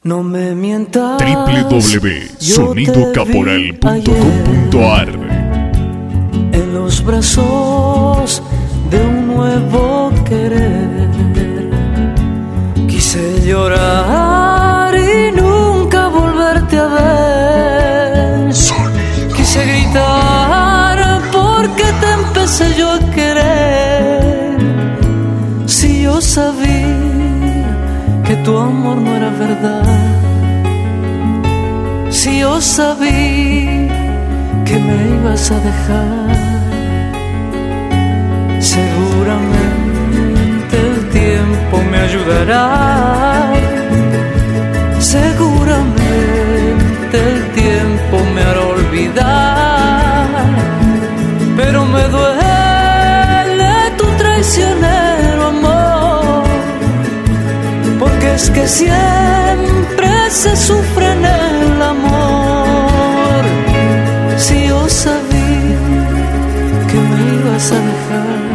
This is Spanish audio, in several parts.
No me mientas, www.sonidocaporal.com.ar. En los brazos de un nuevo querer, quise llorar y nunca volverte a ver. Quise gritar porque te empecé yo a querer. Si yo sabía que tu amor no era verdad, si yo sabía que me ibas a dejar, seguramente el tiempo me ayudará, seguramente el tiempo me hará olvidar, pero me duele tu traicionero amor, porque es que siempre se sufre en el amor. Si yo sabía que me ibas a dejar,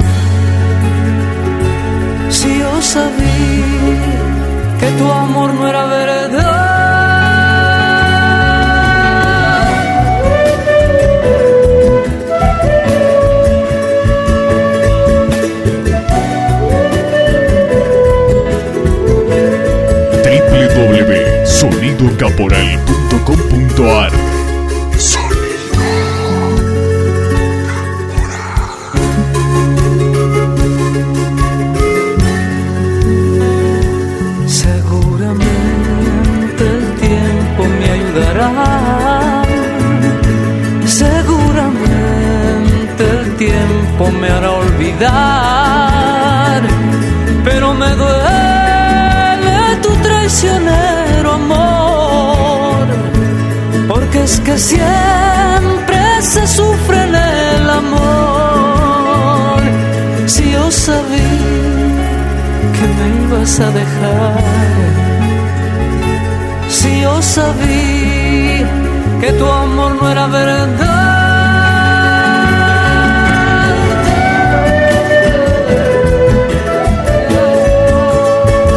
si yo sabía que tu amor no era verdad. www.sonidocaporal.com.ar. Seguramente el tiempo me ayudará, seguramente el tiempo me hará olvidar, pero me duele tu traicionero amor, porque es que siempre se sufre en el amor. Si yo sabía que me ibas a dejar, si yo sabía que tu amor no era verdad.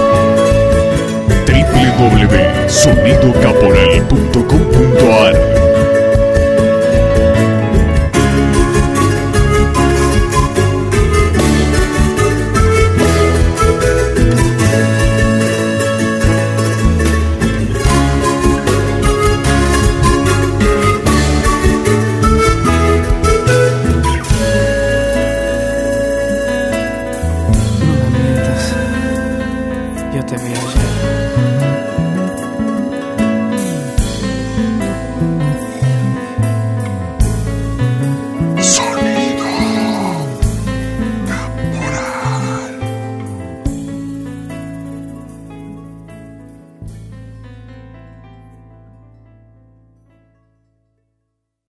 www.sonidocaporal.com.ar.